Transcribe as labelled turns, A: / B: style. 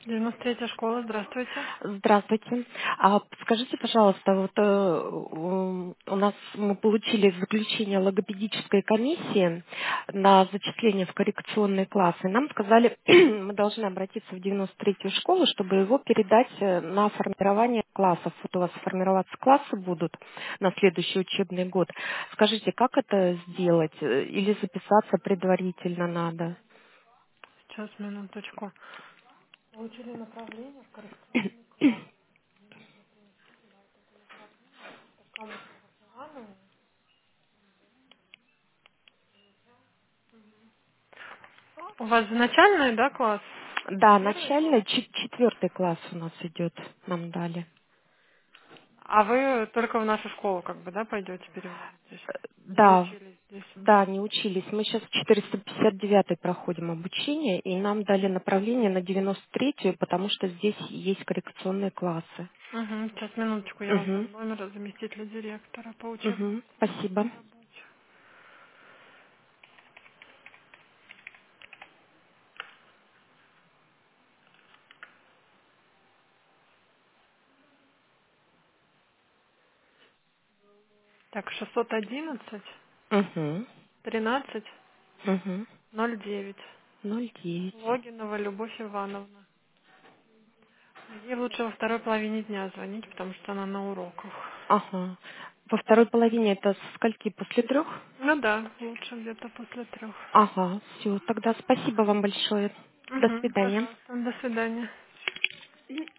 A: 93-я школа, здравствуйте.
B: Здравствуйте. Скажите, пожалуйста, у нас мы получили заключение логопедической комиссии на зачисление в коррекционные классы. Нам сказали, мы должны обратиться в 93-ю школу, чтобы его передать на формирование классов. Вот у вас формироваться классы будут на следующий учебный год. Скажите, как это сделать? Или записаться предварительно надо?
A: Сейчас, минуточку. Получили направление в коррекционный класс. Камышева Ивановна. У вас же начальный, да, класс?
B: Да,
A: Первый?
B: начальный, четвертый класс у нас идет, нам дали.
A: А вы только в нашу школу, как бы, да, пойдете переводитесь? Не
B: Да,
A: учились здесь.
B: да, не учились. Мы сейчас 459 проходим обучение, и нам дали направление на 93-ю, потому что здесь есть коррекционные классы.
A: Угу, сейчас, минуточку, я вам
B: Угу,
A: дам номер заместителя директора по учебной
B: угу, спасибо.
A: работе. Так, 611
B: Угу,
A: 13
B: угу,
A: 09.
B: 09.
A: Логинова Любовь Ивановна. Ей лучше во второй половине дня звонить, потому что она на уроках.
B: Ага. Во второй половине это со скольки? После 3?
A: Ну да, лучше где-то после 3.
B: Ага, все. Тогда спасибо вам большое. До
A: Угу,
B: свидания.
A: пожалуйста, до свидания.